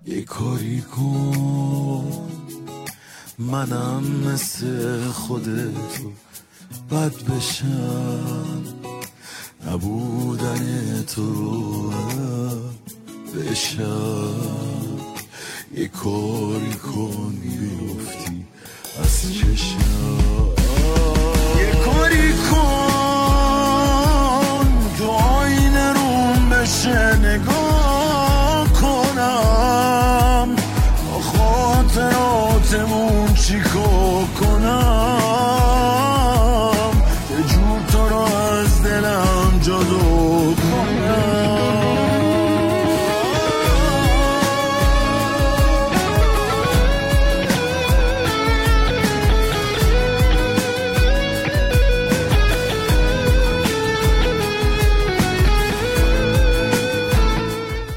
یه کاری کن منم مثل خودتو بد بشم، نبودن تو رو بشم. یه کاری کن بیفتی از چشم، یه کاری کن